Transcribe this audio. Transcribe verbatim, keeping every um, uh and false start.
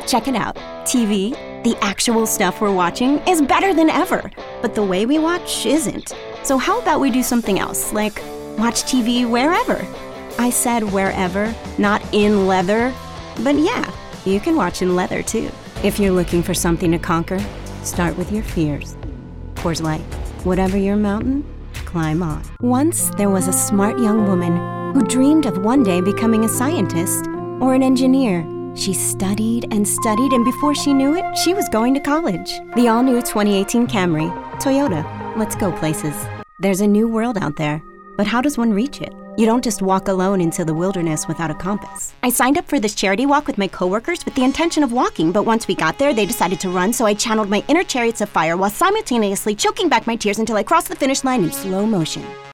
Check it out. T V, the actual stuff we're watching, is better than ever. But the way we watch isn't. So how about we do something else, like watch T V wherever? I said wherever, not in leather. But yeah, you can watch in leather too. If you're looking for something to conquer, start with your fears. Coors Light, whatever your mountain, climb on. Once there was a smart young woman who dreamed of one day becoming a scientist or an engineer. She studied and studied, and before she knew it, she was going to college. The all-new twenty eighteen Camry. Toyota. Let's go places. There's a new world out there, but how does one reach it? You don't just walk alone into the wilderness without a compass. I signed up for this charity walk with my coworkers with the intention of walking, but once we got there, they decided to run, so I channeled my inner chariots of fire while simultaneously choking back my tears until I crossed the finish line in slow motion.